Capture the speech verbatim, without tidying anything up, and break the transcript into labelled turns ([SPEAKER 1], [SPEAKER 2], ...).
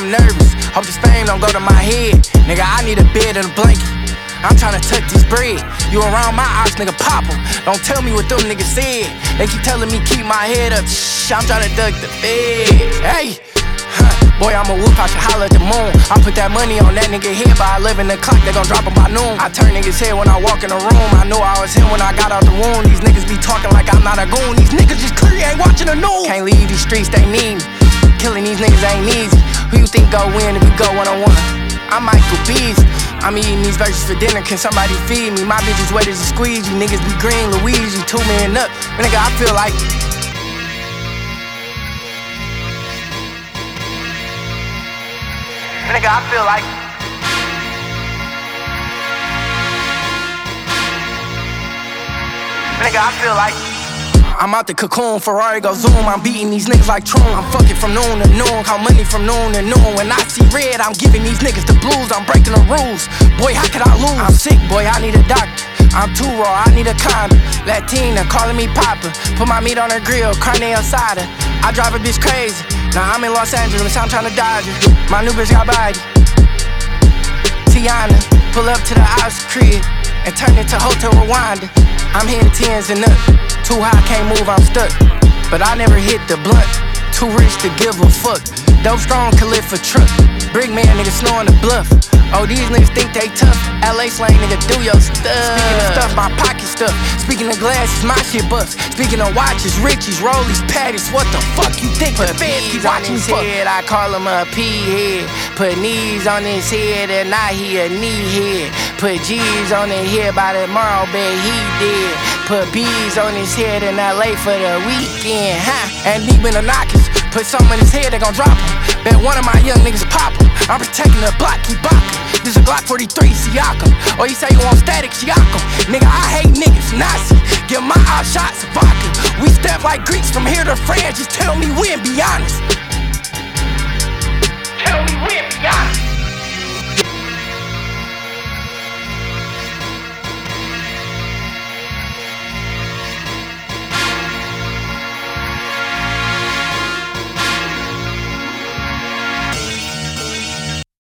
[SPEAKER 1] I'm nervous. Hope this fame don't go to my head. Nigga, I need a bed and a blanket. I'm tryna tuck this bread. You around my ops, nigga, pop 'em. Don't tell me what them niggas said. They keep telling me keep my head up. Shh, I'm tryna duck the fed. Hey, huh. Boy, I'ma whoop out your holler at the moon. I put that money on that nigga head by eleven o'clock. They gon' drop him by noon. I turn niggas head when I walk in the room. I know I was him when I got out the womb. These niggas be talking like I'm not a goon. These niggas just clearly ain't watching the news. Can't leave these streets, they need me. Killing these niggas ain't easy. Who you think go win if we go one-on-one? I'm Michael Beasley. I'm eating these verses for dinner, can somebody feed me? My bitch is wet as a squeegee. Niggas be green, Luigi, two men up. Nigga, I feel like Nigga, I feel like Nigga, I feel like I'm out the cocoon, Ferrari go zoom. I'm beating these niggas like Troon. I'm fucking from noon to noon, count money from noon to noon. When I see red, I'm giving these niggas the blues. I'm breaking the rules, boy, how could I lose? I'm sick, boy, I need a doctor. I'm too raw, I need a condom. Latina calling me Papa. Put my meat on her grill, carne asada. I drive a bitch crazy. Now I'm in Los Angeles, I'm tryna dodge her. My new bitch got body. Tiana, pull up to the house crib and turn it to Hotel Rwanda. I'm hitting tens and up. Too high, can't move, I'm stuck. But I never hit the blunt. Too rich to give a fuck. Dope strong, can live for truck. Brick man, nigga snoring the bluff. Oh, these niggas think they tough. L A slang, nigga, do your stuff. Speaking of stuff, my pocket stuff. Speaking of glasses, my shit buffs. Speaking of watches, Richies, Rollies, Patties. What the fuck you think? Put Feds watching his head, I call him a P-head. Put knees on his head and now he a knee head. Put G's on his head, by tomorrow, bet he dead. Put B's on his head in L A for the weekend, huh? And even the knockers, put something in his head, they gon' drop him. Bet one of my young niggas pop him. I'm protecting the block, keep bocking. This a Glock forty-three, Siakam. Or you say you want static, Siakam. Nigga, I hate niggas, Nazi. Give my out shots, vodka. We step like Greeks from here to France. Just tell me when, be honest. Tell me when, be honest.